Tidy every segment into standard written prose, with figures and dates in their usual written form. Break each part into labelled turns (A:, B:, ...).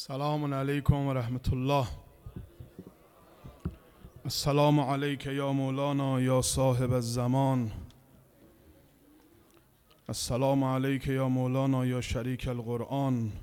A: السلام علیکم و رحمت الله. السلام علیک یا مولانا یا صاحب الزمان. السلام علیک یا مولانا یا شریک القرآن،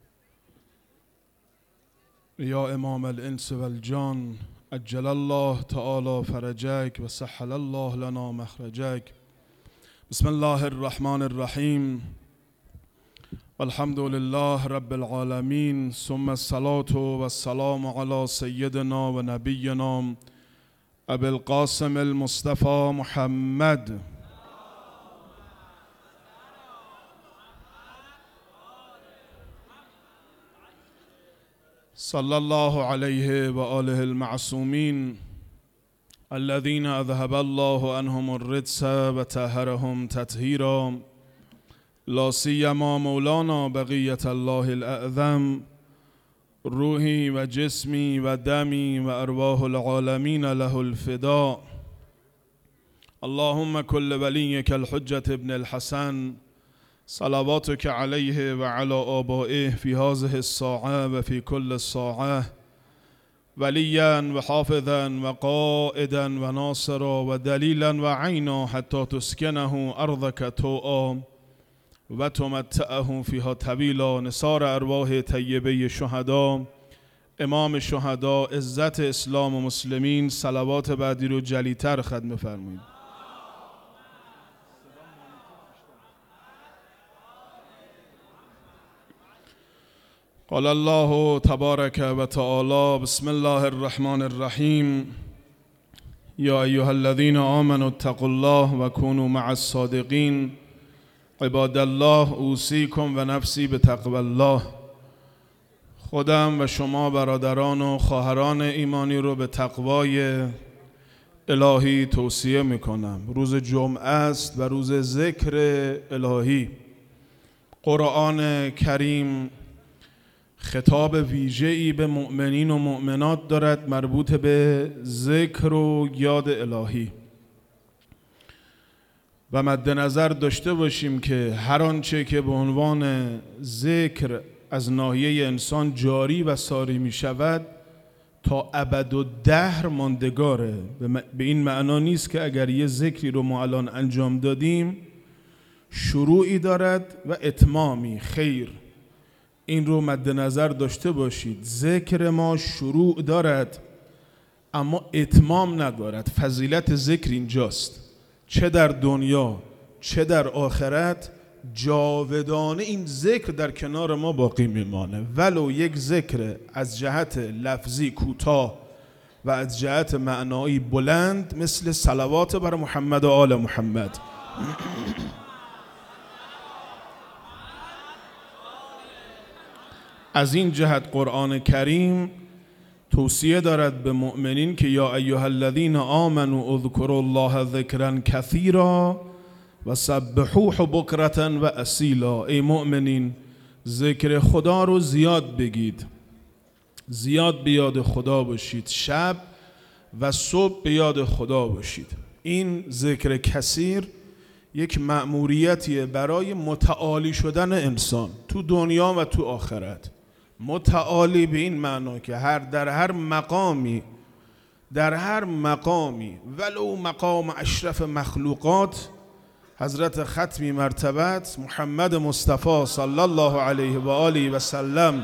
A: یا امام الانس والجان. عجل الله تعالی فرجک و سهل الله لنا مخرجک. بسم الله الرحمن الرحیم. الحمد لله رب العالمین، ثم الصلاة والسلام علی سیدنا و نبینا ابی القاسم المصطفى محمد. صلی الله علیه و آله المعصومین الذین اذهب الله عنهم الرجس و طهرهم تطهیرا. لا سیما مولانا بقیة الله الاعظم، روحی و جسمی و دمی و ارواح العالمین له الفداء. اللهم كل ولیک الحجة ابن الحسن صلواتك علیه و علی آبائه فی هذه الساعة و فی کل ساعة، ولیا و حافظا و قائدا و ناصرا و دلیلا و عینا حتی تسکنه ارضک طوعا و تمتعه فیها طویلا. نثار ارواح طیبه شهدا، امام شهدا، عزت اسلام و مسلمین، صلوات بعدی رو جلیتر ختم فرمایید. قال الله تبارک و تعالی بسم الله الرحمن الرحیم. یا ایها الذین آمنوا اتقوا الله و کونوا مع الصادقین. عباد الله اوصیکم و نفسی بتقوی الله. خودم و شما برادران و خواهران ایمانی رو به تقوای الهی توصیه میکنم. روز جمعه است و روز ذکر الهی. قرآن کریم خطاب ویژه‌ای به مؤمنین و مؤمنات دارد مربوط به ذکر و یاد الهی. و مد نظر داشته باشیم که هر آنچه که به عنوان ذکر از ناحیه انسان جاری و ساری می شود تا ابدالدهر ماندگاره. به این معنا نیست که اگر یه ذکری رو ما الان انجام دادیم شروعی دارد و اتمامی. خیر، این رو مد نظر داشته باشید. ذکر ما شروع دارد اما اتمام ندارد. فضیلت ذکر اینجاست، چه در دنیا چه در آخرت جاودانه این ذکر در کنار ما باقی میمانه. ولو یک ذکر از جهت لفظی کوتاه و از جهت معنایی بلند مثل صلوات بر محمد و آل محمد. از این جهت قرآن کریم توصیه دارد به مؤمنین که یا ایها الذین آمنوا اذکروا الله ذکرا کثیرا و سبحوه بکرة و اصیلا. ای مؤمنین ذکر خدا رو زیاد بگید، زیاد به یاد خدا باشید، شب و صبح به یاد خدا باشید. این ذکر کثیر یک مأموریتیه برای متعالی شدن انسان تو دنیا و تو آخرت. متعالی به این معنا که در هر مقامی ولو مقام اشرف مخلوقات حضرت ختمی مرتبت محمد مصطفی صلی الله علیه و آله و سلم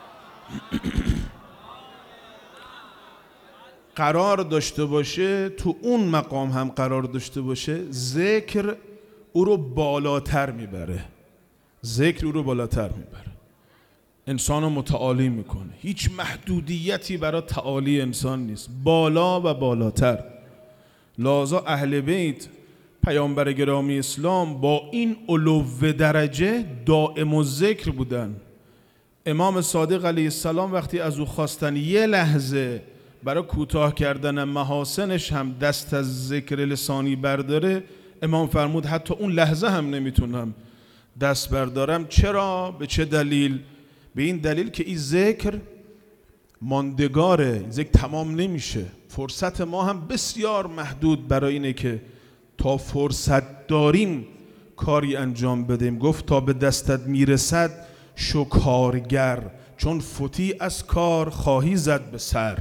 A: قرار داشته باشه، تو اون مقام هم قرار داشته باشه، ذکر او رو بالاتر میبره. ذکر او رو بالاتر میبره، انسان رو متعالی میکنه. هیچ محدودیتی برای تعالی انسان نیست، بالا و بالاتر. لذا اهل بیت پیامبر گرامی اسلام با این علو درجه دائم الذکر بودن. امام صادق علیه السلام وقتی از او خواستن یه لحظه برای کوتاه کردن محاسنش هم دست از ذکر لسانی برداره، امام فرمود حتی اون لحظه هم نمیتونم دست بردارم. چرا؟ به چه دلیل؟ به این دلیل که این ذکر ماندگاره، ذکر تمام نمیشه. فرصت ما هم بسیار محدود برای اینه که تا فرصت داریم کاری انجام بدیم. گفت تا به دستت میرسد شو کارگر، چون فوتی از کار خواهی زد به سر.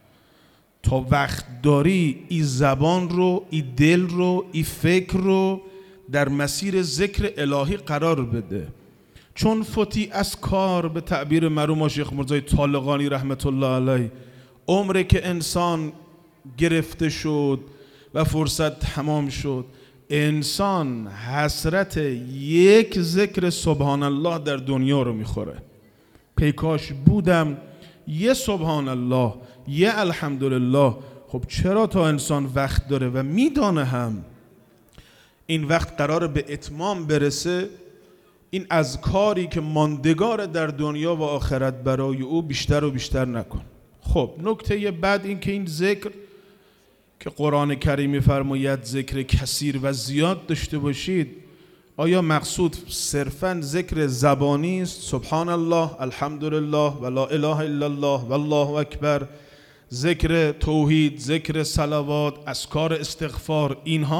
A: تا وقت داری ای زبان رو، ای دل رو، ای فکر رو در مسیر ذکر الهی قرار بده. چون فوتی از کار، به تعبیر مرحوم شیخ مرزای طالقانی رحمت الله علیه، عمره که انسان گرفته شد و فرصت تمام شد، انسان حسرت یک ذکر سبحان الله در دنیا رو میخوره. پیکاش بودم یه سبحان الله، یه الحمدلله. خب چرا تا انسان وقت داره و میدانه هم این وقت قراره به اتمام برسه، این اذکاری که ماندگار در دنیا و آخرت برای او بیشتر و بیشتر نکن. خب نکته بعد این که این ذکر که قرآن کریم می‌فرماید ذکر کثیر و زیاد داشته باشید، آیا مقصود صرفاً ذکر زبانی است؟ سبحان الله، الحمدلله و لا اله الا الله و الله اکبر، ذکر توحید، ذکر صلوات، اذکار استغفار،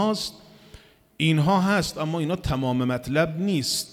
A: اینها هست، اما اینا تمام مطلب نیست.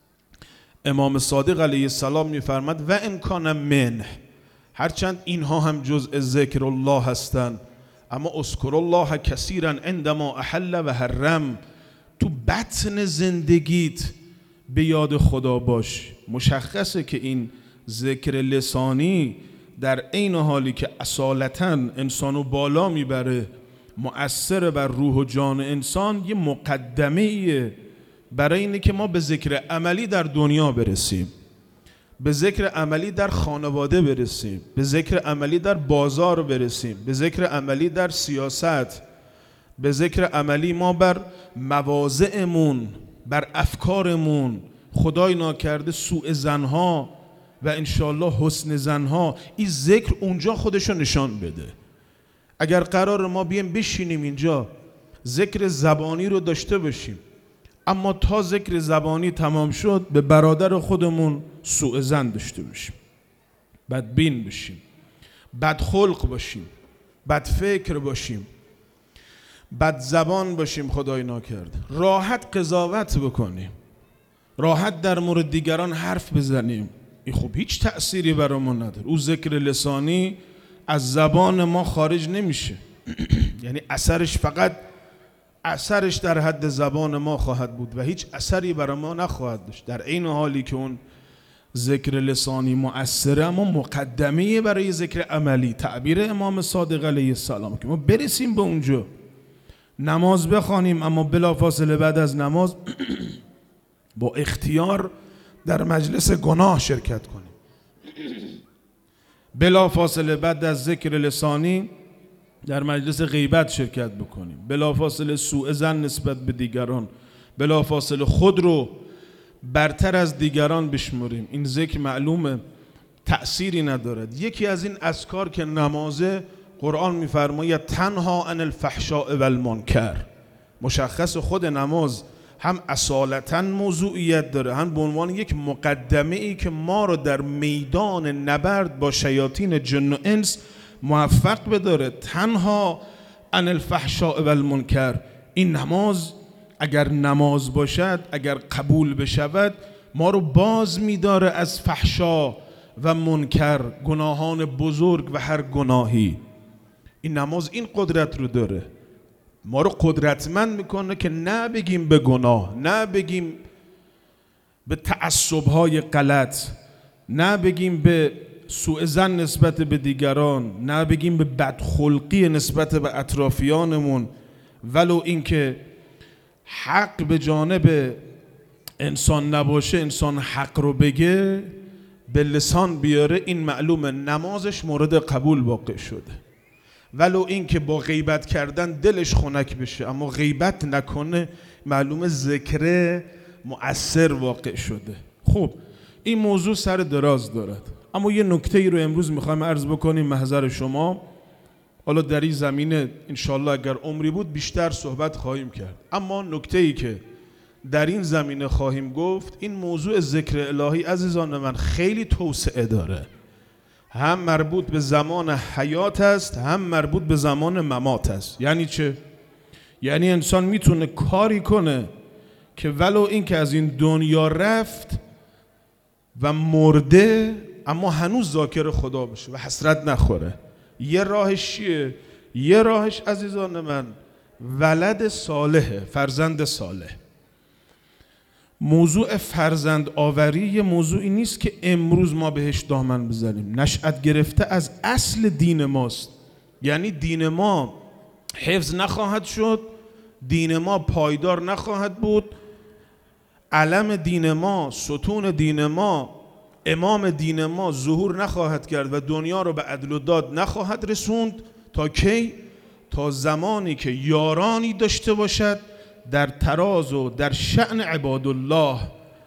A: امام صادق علیه السلام می‌فرماد و ان کان منه، هرچند اینها هم جزء ذکر الله هستند، اما اذکر الله کثیرا عندما احل و حرم. تو بطن زندگیت به یاد خدا باش. مشخصه که این ذکر لسانی در عین حالی که اصالتاً انسانو بالا میبره، مؤثر بر روح و جان انسان، یه مقدمه‌ایه برای اینه که ما به ذکر عملی در دنیا برسیم، به ذکر عملی در خانواده برسیم، به ذکر عملی در بازار برسیم، به ذکر عملی در سیاست، به ذکر عملی ما بر مواضعمون، بر افکارمون، خدای ناکرده سوء زنها و انشالله حسن زنها، این ذکر اونجا خودشو نشان بده. اگر قرار ما بیایم بشینیم اینجا ذکر زبانی رو داشته باشیم، اما تا ذکر زبانی تمام شد به برادر خودمون سوء ظن داشته باشیم، بدبین باشیم، بدخلق باشیم، بدفکر باشیم، بد زبان باشیم، خدای ناکرده، راحت قضاوت بکنیم، راحت در مورد دیگران حرف بزنیم، این خب هیچ تأثیری برامون نداره. او ذکر لسانی از زبان ما خارج نمیشه یعنی اثرش در حد زبان ما خواهد بود و هیچ اثری برای ما نخواهد داشت، در عین حالی که اون ذکر لسانی مؤثره، اما مقدمه برای ذکر عملی. تعبیر امام صادق علیه السلام که ما برسیم به اونجا، نماز بخوانیم اما بلافاصله بعد از نماز با اختیار در مجلس گناه شرکت کنیم، بلافاصله بعد از ذکر لسانی در مجلس غیبت شرکت بکنیم، بلافاصله سوء ظن نسبت به دیگران، بلافاصله خود رو برتر از دیگران بشمریم. این ذکر معلومه تأثیری ندارد. یکی از این اذکار که نمازه، قرآن میفرماید تنها عن الفحشاء و المنکر. مشخص خود نماز هم اصالتاً موضوعیت داره، هم به عنوان یک مقدمه ای که ما رو در میدان نبرد با شیاطین جن و انس موفق بداره. تنها عن الفحشاء و المنکر. این نماز اگر نماز باشد، اگر قبول بشود، ما رو باز میداره از فحشا و منکر، گناهان بزرگ و هر گناهی. این نماز این قدرت رو داره، ما رو قدرتمند میکنه که نه بگیم به گناه، نه بگیم به تعصب‌های غلط، نه بگیم به سوء ظن نسبت به دیگران، نه بگیم به بدخلقی نسبت به اطرافیانمون، ولو اینکه حق به جانب انسان نباشه، انسان حق رو بگه، به لسان بیاره، این معلومه نمازش مورد قبول واقع شده. ولو اینکه با غیبت کردن دلش خنک بشه اما غیبت نکنه، معلومه ذکر مؤثر واقع شده. خب این موضوع سر دراز دارد، اما یه نکته ای رو امروز میخوایم عرض بکنیم محضر شما. حالا در این زمینه انشالله اگر عمری بود بیشتر صحبت خواهیم کرد، اما نکته ای که در این زمینه خواهیم گفت، این موضوع ذکر الهی عزیزان من خیلی توسعه داره، هم مربوط به زمان حیات است، هم مربوط به زمان ممات است. یعنی چه؟ یعنی انسان میتونه کاری کنه که ولو این که از این دنیا رفت و مرده، اما هنوز ذاکر خدا بشه و حسرت نخوره. یه راهش چیه؟ یه راهش عزیزان من ولد صالحه، فرزند صالح. موضوع فرزند آوری یه موضوعی نیست که امروز ما بهش دامن بزنیم. نشأت گرفته از اصل دین ماست. یعنی دین ما حفظ نخواهد شد، دین ما پایدار نخواهد بود، علم دین ما، ستون دین ما، امام دین ما ظهور نخواهد کرد و دنیا رو به عدل و داد نخواهد رسوند. تا کی؟ تا زمانی که یارانی داشته باشد در تراز و در شأن عباد الله.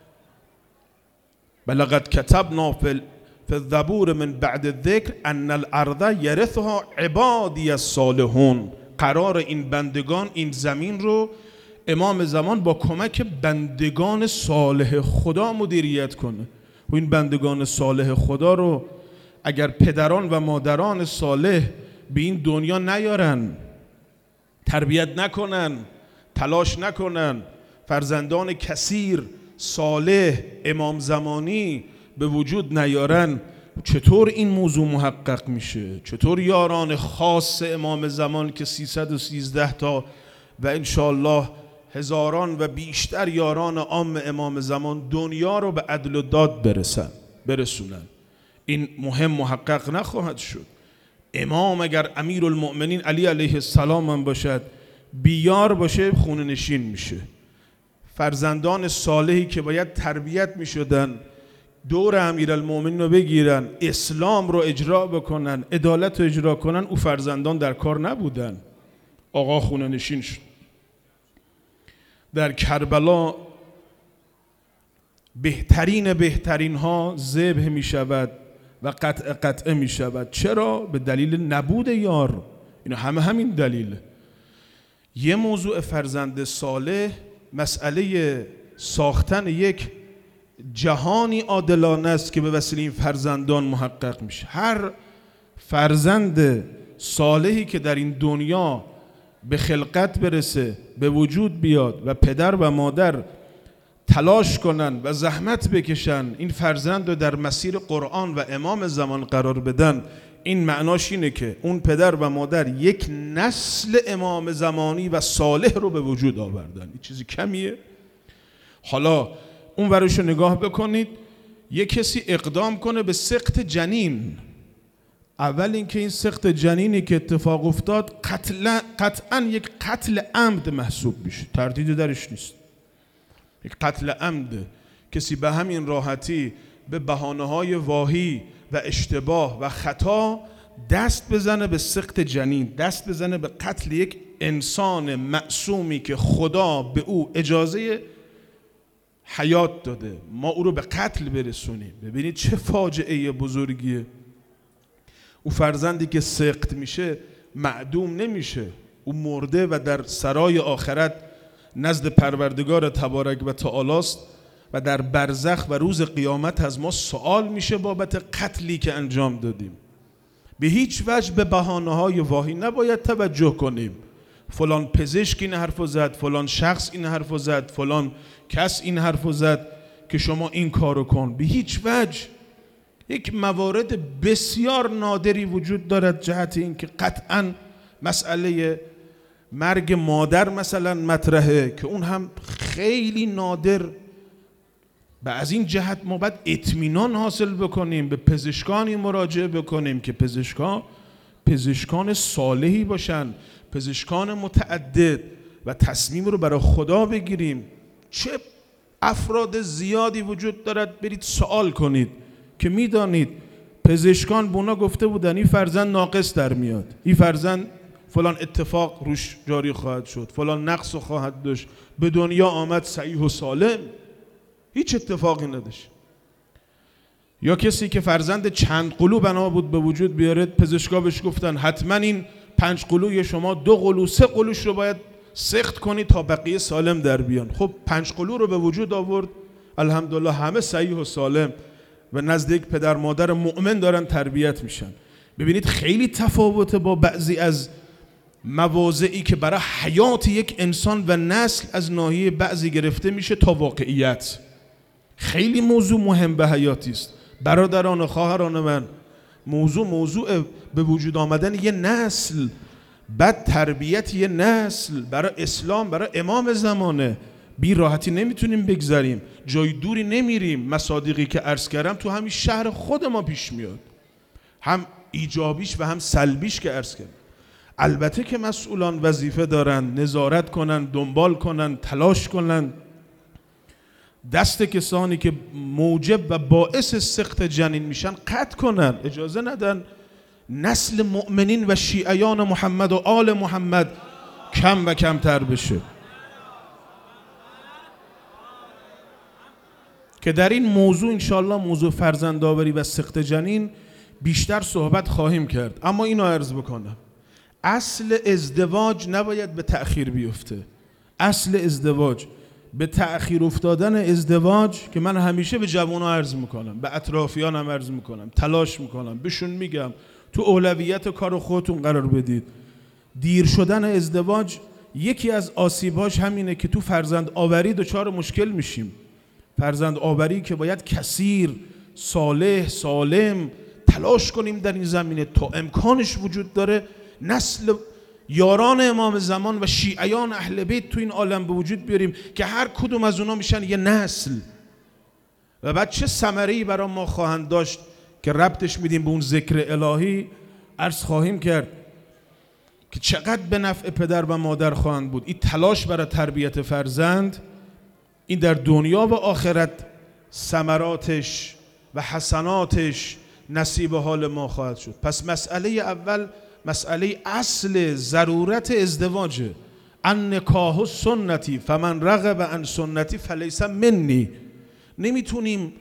A: بلغت کتبنا فی الزبور من بعد الذکر ان الارض یرثها عبادی الصالحون. قرار این بندگان این زمین رو امام زمان با کمک بندگان صالح خدا مدیریت کنه. و این بندگان صالح خدا رو اگر پدران و مادران صالح به این دنیا نیارن، تربیت نکنن، تلاش نکنن، فرزندان کثیر صالح امام زمانی به وجود نیارن، چطور این موضوع محقق میشه؟ چطور یاران خاص امام زمان که 313 تا و انشاءالله هزاران و بیشتر یاران عام امام زمان دنیا رو به عدل و داد برسونن؟ این مهم محقق نخواهد شد. امام اگر امیر المؤمنین علی علیه السلام هم باشد، بیار باشه، خونه نشین میشه. فرزندان صالحی که باید تربیت میشدن دور امیر المؤمنین رو بگیرن، اسلام رو اجرا بکنن، عدالت رو اجرا کنن، او فرزندان در کار نبودن. آقا خونه نشین شد. در کربلا بهترین ها ذبح می شود و قطعه می شود. چرا؟ به دلیل نبود یار. اینا همین دلیل. یه موضوع فرزند صالح مسئله ساختن یک جهانی عادلانه است که به وسیله این فرزندان محقق میشه. هر فرزند صالحی که در این دنیا به خلقت برسه، به وجود بیاد و پدر و مادر تلاش کنن و زحمت بکشن این فرزند رو در مسیر قرآن و امام زمان قرار بدن، این معناش اینه که اون پدر و مادر یک نسل امام زمانی و صالح رو به وجود آوردن. این چیزی کمیه؟ حالا اون ورشو نگاه بکنید، یک کسی اقدام کنه به سقط جنین. اول اینکه این سقط جنینی که اتفاق افتاد قطعا یک قتل عمد محسوب میشه، تردیدی درش نیست. یک قتل عمد. کسی به همین راحتی به بهانه‌های واهی و اشتباه و خطا دست بزنه به سقط جنین، دست بزنه به قتل یک انسان معصومی که خدا به او اجازه حیات داده، ما او رو به قتل برسونیم. ببینید چه فاجعه بزرگیه. او فرزندی که سقط میشه معدوم نمیشه، او مرده و در سرای آخرت نزد پروردگار تبارک و تعالی است و در برزخ و روز قیامت از ما سوال میشه بابت قتلی که انجام دادیم. به هیچ وجه به بهانه‌های واهی نباید توجه کنیم. فلان پزشک این حرفو زد، فلان شخص این حرفو زد، فلان کس این حرفو زد که شما این کارو کن. به هیچ وجه. یک موارد بسیار نادری وجود دارد جهت این که قطعاً مسئله مرگ مادر مثلا مطرحه که اون هم خیلی نادر. و از این جهت ما باید اطمینان حاصل بکنیم، به پزشکانی مراجعه بکنیم که پزشکان صالحی باشن، پزشکان متعدد، و تصمیم رو برای خدا بگیریم. چه افراد زیادی وجود دارد، برید سوال کنید که میدانید پزشکان بونا گفته بودن این فرزند ناقص در میاد، این فرزند فلان اتفاق روش جاری خواهد شد، فلان نقص خواهد داشت، به دنیا آمد صحیح و سالم، هیچ اتفاقی نداشت. یا کسی که فرزند چند قلو بنا بود به وجود بیاره، پزشکا بهش گفتن حتما این 5 قلوی شما 2 قلو 3 قلوش رو باید سخت کنی تا بقیه سالم در بیان. خب 5 قلو رو به وجود آورد، الحمدلله همه صحیح و سالم و نزد یک پدر مادر مؤمن دارن تربیت میشن. ببینید خیلی تفاوته با بعضی از مواضعی که برای حیات یک انسان و نسل از ناحیه بعضی گرفته میشه تا واقعیت. خیلی موضوع مهم به حیاتی است. برادران و خواهران من، موضوع به وجود آمدن یه نسل، بعد تربیت یه نسل برای اسلام، برای امام زمانه. بی راحتی نمیتونیم بگذریم، جای دوری نمیریم. مصادیقی که عرض کردم تو همین شهر خود ما پیش میاد، هم ایجابیش و هم سلبیش که عرض کردم. البته که مسئولان وظیفه دارن نظارت کنن، دنبال کنن، تلاش کنن، دست کسانی که موجب و باعث سقط جنین میشن قطع کنن، اجازه ندن نسل مؤمنین و شیعیان محمد و آل محمد کم و کمتر بشه. که در این موضوع انشاءالله، موضوع فرزندآوری و سقط جنین، بیشتر صحبت خواهیم کرد. اما اینو عرض بکنم، اصل ازدواج نباید به تأخیر بیفته. اصل ازدواج، به تأخیر افتادن ازدواج، که من همیشه به جوانان عرض میکنم، به اطرافیانم عرض میکنم، تلاش میکنم بهشون میگم تو اولویت کار خودتون قرار بدید. دیر شدن ازدواج یکی از آسیباش همینه که تو فرزند آوری دچار مشکل میشیم. فرزند آوری که باید کثیر، صالح، سالم تلاش کنیم در این زمینه تا امکانش وجود داره نسل یاران امام زمان و شیعیان اهل بیت تو این عالم به وجود بیاریم که هر کدوم از اونا میشن یه نسل. و بعد چه ثمره‌ای برای ما خواهند داشت که ربطش میدیم به اون ذکر الهی. عرض خواهیم کرد که چقدر به نفع پدر و مادر خواهند بود این تلاش برای تربیت فرزند. این در دنیا و آخرت ثمراتش و حسناتش نصیب حال ما خواهد شد. پس مسئله اول، مسئله اصل ضرورت ازدواجه. النکاح سنتی فمن رغب عن سنتی فلیس منی. نمیتونیم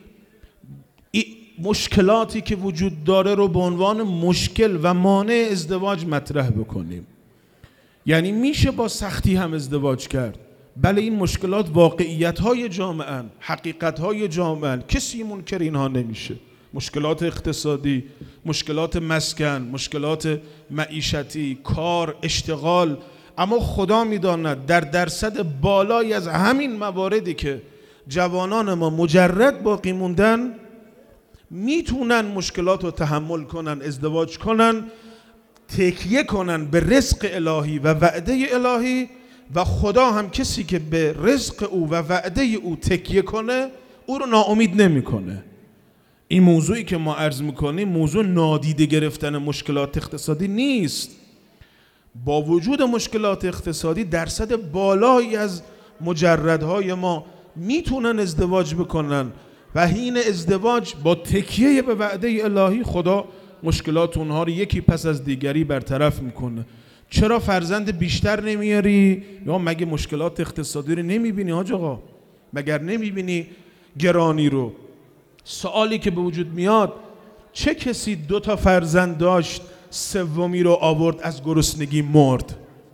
A: مشکلاتی که وجود داره رو به عنوان مشکل و مانع ازدواج مطرح بکنیم. یعنی میشه با سختی هم ازدواج کرد، بله این مشکلات واقعیت‌های جامعه، حقیقت‌های جامعه، کسی منکر اینها نمیشه. مشکلات اقتصادی، مشکلات مسکن، مشکلات معیشتی، کار، اشتغال. اما خدا میداند در درصد بالایی از همین مواردی که جوانان ما مجرد باقی موندن میتونن مشکلات رو تحمل کنن، ازدواج کنن، تکیه کنن به رزق الهی و وعده الهی. و خدا هم کسی که به رزق او و وعده او تکیه کنه او رو ناامید نمیکنه. این موضوعی که ما عرض میکنیم موضوع نادیده گرفتن مشکلات اقتصادی نیست. با وجود مشکلات اقتصادی درصد بالایی از مجردهای ما میتونن ازدواج بکنن و حین ازدواج با تکیه به وعده الهی خدا مشکلات اونها رو یکی پس از دیگری برطرف میکنه. چرا فرزند بیشتر نمیاری؟ یا مگه مشکلات اقتصادی رو نمیبینی حاج آقا؟ مگر نمیبینی گرانی رو؟ سوالی که به وجود میاد، چه کسی 2 تا فرزند داشت سومی رو آورد از گرسنگی مرد؟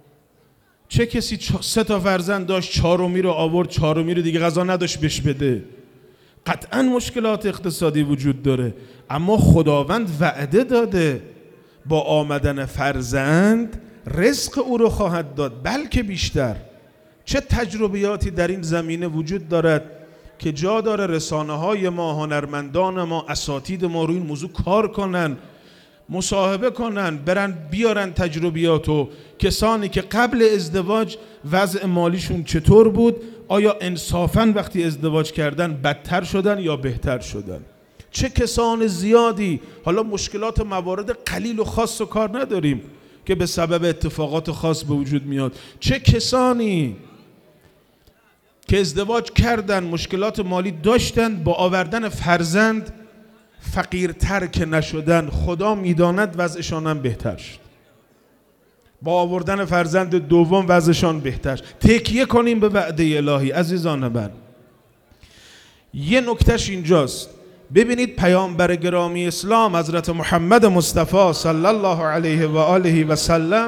A: چه کسی 3 تا فرزند داشت چهارمی رو آورد، چهارمی رو دیگه غذا نداشت بهش بده؟ قطعا مشکلات اقتصادی وجود داره، اما خداوند وعده داده با آمدن فرزند رزق او رو خواهد داد، بلکه بیشتر. چه تجربیاتی در این زمینه وجود دارد که جا داره رسانه های ما، هنرمندان ما، اساتید ما روی این موضوع کار کنن، مصاحبه کنن، برن بیارن تجربیاتو. کسانی که قبل ازدواج وضع مالیشون چطور بود، آیا انصافاً وقتی ازدواج کردن بدتر شدن یا بهتر شدن؟ چه کسان زیادی، حالا مشکلات موارد قلیل و خاص و کار نداریم که به سبب اتفاقات خاص به وجود میاد، چه کسانی که ازدواج کردن مشکلات مالی داشتن با آوردن فرزند فقیرتر که نشدن، خدا میداند وضعشان هم بهتر شد. با آوردن فرزند دوم وضعشان بهتر شد. تکیه کنیم به وعده الهی عزیزان من. یه نکتهش اینجاست، ببینید پیامبر گرامی اسلام حضرت محمد مصطفی صلی الله علیه و آله و سلم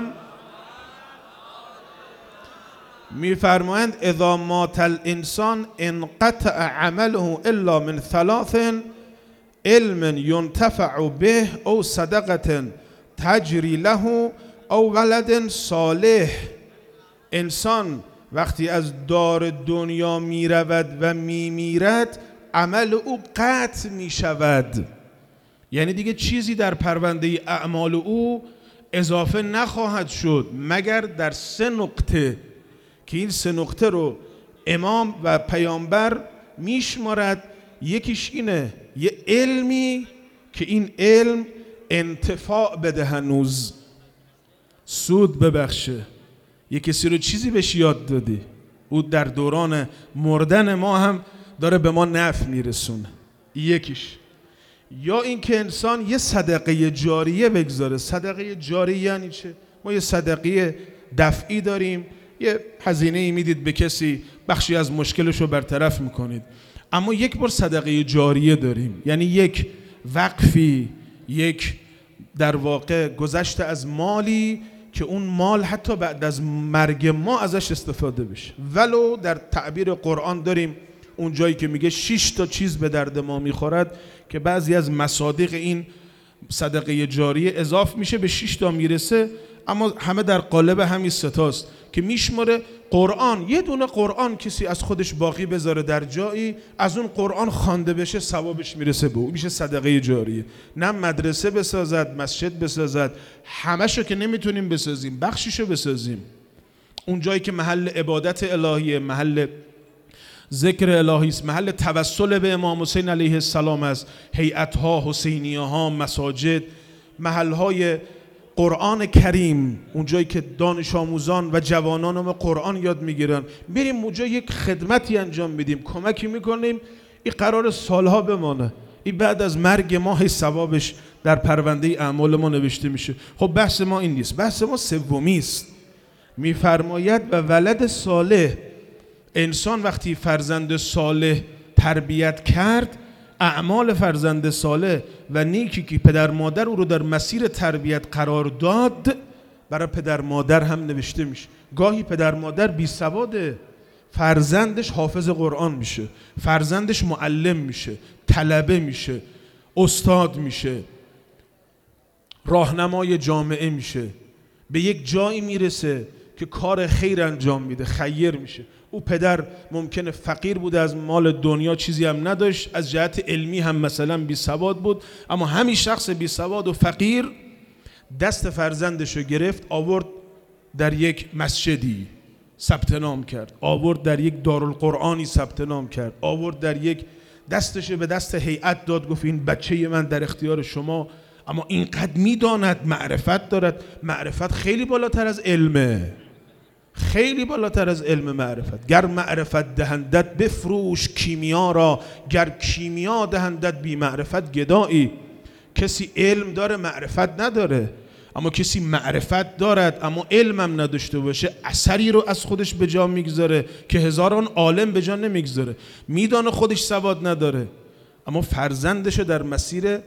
A: میفرمایند اذا مات الانسان انقطع عمله الا من 3: علم ينتفع به او صدقه تجری له او ولد صالح. انسان وقتی از دار دنیا میرود و میمیرد عمل او قطع می شود. یعنی دیگه چیزی در پرونده اعمال او اضافه نخواهد شد مگر در 3 نقطه که این 3 نقطه رو امام و پیامبر میشمارد. یکیش اینه یه علمی که این علم انتفاع بده، هنوز سود ببخشه. یه کسی رو چیزی بهش یاد دادی، او در دوران مردن ما هم داره به ما نفع میرسونه. یکیش. یا این که انسان یه صدقه جاریه بگذاره. صدقه جاریه یعنی چه؟ ما یه صدقه دفعی داریم، یه هزینه‌ای میدید به کسی، بخشی از مشکلش رو برطرف میکنید. اما یک بار صدقه جاریه داریم، یعنی یک وقفی، یک در واقع گذشته از مالی که اون مال حتی بعد از مرگ ما ازش استفاده بشه. ولو در تعبیر قرآن داریم اون جایی که میگه 6 تا چیز به درد ما میخورد، که بعضی از مصادیق این صدقه جاریه اضاف میشه به 6 تا میرسه، اما همه در قالب همین 3 تاست که میشماره. قرآن، یه دونه قرآن کسی از خودش باقی بذاره در جایی، از اون قرآن خوانده بشه ثوابش میرسه به او، میشه صدقه جاریه. نه مدرسه بسازد، مسجد بسازد، همشو که نمیتونیم بسازیم، بخشیشو بسازیم. اون جایی که محل عبادت الهیه، محل ذکر الهی است، محل توسل به امام حسین علیه السلام است، هیئت‌ها، حسینیه ها، مساجد، محل‌های قرآن کریم، اون جایی که دانش آموزان و جوانان ما قرآن یاد میگیرن، بریم اونجا یک خدمتی انجام میدیم، کمکی میکنیم. این قرار سالها بمانه، این بعد از مرگ ما هی ثوابش در پرونده اعمال ما نوشته میشه. خب بحث ما این نیست، بحث ما سومی است. میفرماید و ولد صالح، انسان وقتی فرزند صالح تربیت کرد، اعمال فرزند صالح و نیکی که پدر مادر او رو در مسیر تربیت قرار داد برای پدر مادر هم نوشته میشه. گاهی پدر مادر بی سواده، فرزندش حافظ قرآن میشه، فرزندش معلم میشه، طلبه میشه، استاد میشه، راهنمای جامعه میشه، به یک جایی میرسه که کار خیر انجام میده، خیر میشه. او پدر ممکنه فقیر بوده، از مال دنیا چیزی هم نداشت، از جهت علمی هم مثلا بی سواد بود، اما همین شخص بی سواد و فقیر دست فرزندش رو گرفت، آورد در یک مسجدی ثبت نام کرد، آورد در یک دارالقرآنی ثبت نام کرد، آورد در یک دستش به دست هیئت داد، گفت این بچه من در اختیار شما. اما اینقدر میداند معرفت دارد. معرفت خیلی بالاتر از علمه، خیلی بالاتر از علم معرفت. گر معرفت دهندت بفروش کیمیا را، گر کیمیا دهندت بی معرفت گدایی. کسی علم داره معرفت نداره، اما کسی معرفت دارد اما علمم نداشته باشه، اثری رو از خودش به جا میگذاره که هزاران عالم به جا نمیگذاره. میدانه خودش سواد نداره اما فرزندشو در مسیر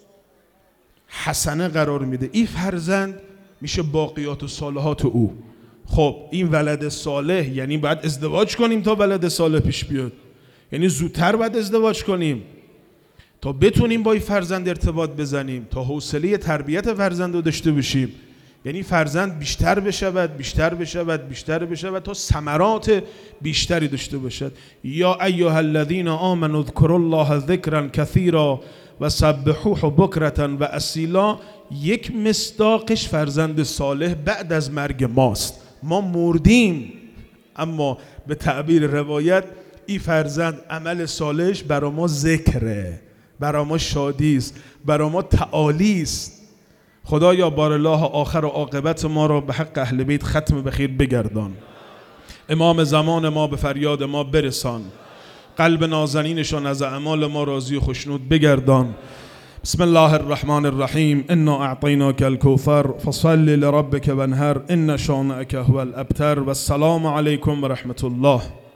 A: حسنه قرار میده. این فرزند میشه باقیات و صالحات او. خب این ولد صالح یعنی باید ازدواج کنیم تا ولد صالح پیش بیاد، یعنی زودتر باید ازدواج کنیم تا بتونیم با این فرزند ارتباط بزنیم، تا حوصله تربیت فرزند رو داشته باشیم. یعنی فرزند بیشتر بشود، بیشتر بشود، بیشتر بشود تا ثمرات بیشتری داشته باشد. یا ایها الذین آمنوا اذکروا الله ذکرا کثیرا و سبحوه بکرة و اصیلا. یک مصداقش فرزند صالح بعد از مرگ ماست. ما مردیم اما به تعبیر روایت این فرزند عمل صالحش برای ما ذکره، برای ما شادی است، برای ما تعالی است. خدایا بار الله آخر و عاقبت ما را به حق اهل بیت ختم بخیر بگردان. امام زمان ما به فریاد ما برسان. قلب نازنینشان از اعمال ما راضی و خوشنود بگردان. بسم الله الرحمن الرحیم. انا اعطیناک الکوثر فصل لربک وانحر ان شانئک هو الابتر. و السلام علیکم و رحمت الله.